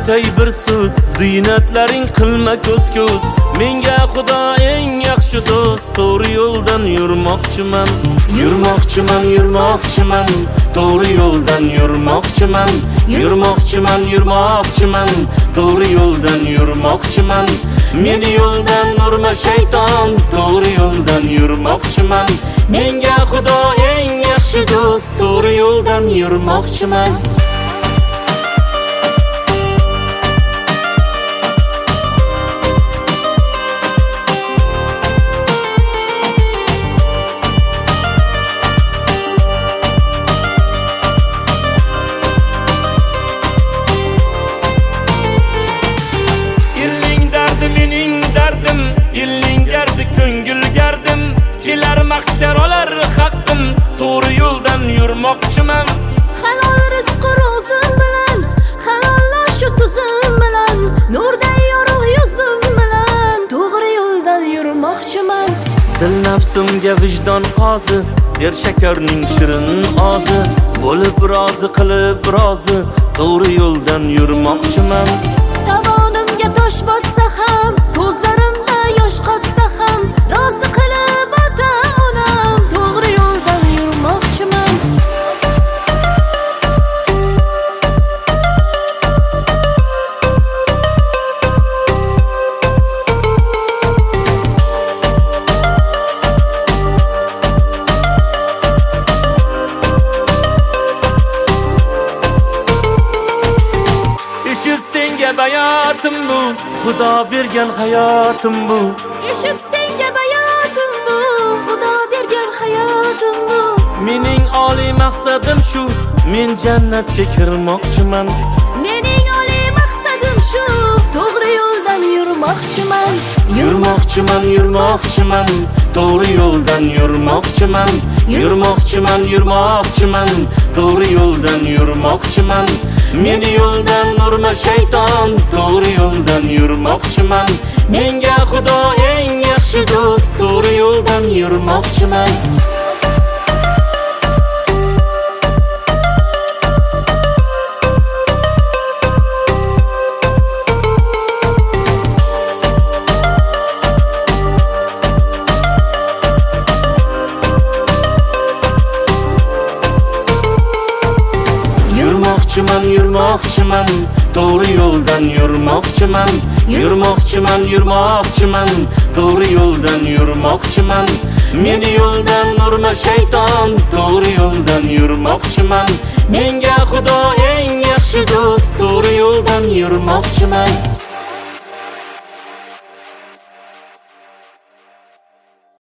aytay bir so'z, ziynatlaring qilma ko'z-ko'z. Menga Xudo eng yaxshi do'st, to'g'ri yo'ldan yurmoqchiman. Yurmoqchiman, yurmoqchiman, to'g'ri yo'ldan yurmoqchiman. Yurmoqchiman, yurmoqchiman, to'g'ri yo'ldan yurmoqchiman. Meni yo'ldan urma shayton, to'g'ri yo'ldan yurmoqchiman. Menga Xudo eng yaxshi do'st, to'g'ri yo'ldan yurmoqchiman. Kelar mahshar olar haqqim, to'g'ri yo'ldan yurmoqchiman. Halol rizq ro'zim bilan, halollar shu tuzim bilan, nurday yorug' yuzim bilan, to'g'ri yo'ldan yurmoqchiman. Dil nafsimga vijdon qozi, der shakarning shirin ozi, bo'lib rozi qilib rozi, to'g'ri yo'ldan yurmoqchiman. Tovonimga tosh botsa ham, ko'zlarimda yosh qotsa ham, rozi qilib ota-onam, to'g'ri yo'ldan yurmoqchiman. Eshit senga bayotim bu, Xudo bergan hayotim bu. Eshit senga bayotim bu, Xudo bergan hayotim bu. Mening oliy maqsadim shu, men jannatga kirmoqchiman. Mening oliy maqsadim shu, to'g'ri yo'ldan yurmoqchiman. Yurmoqchiman, yurmoqchiman, to'g'ri yo'ldan yurmoqchiman. Yurmoqchiman, yurmoqchiman, to'g'ri yo'ldan yurmoqchiman. Meni yo'ldan urma shayton, to'g'ri yo'ldan yurmoqchiman. Menga Xudo eng yaxshi do'st, to'g'ri yo'ldan yurmoqchiman. Yurmoqchiman, yurmoqchiman, to'g'ri yo'ldan yurmoqchiman. Yurmoqchiman, yurmoqchiman, to'g'ri yo'ldan yurmoqchiman. Meni yo'ldan urma shayton, to'g'ri yo'ldan yurmoqchiman. Menga Xudo eng yaxshi do'st, to'g'ri yo'ldan yurmoqchiman.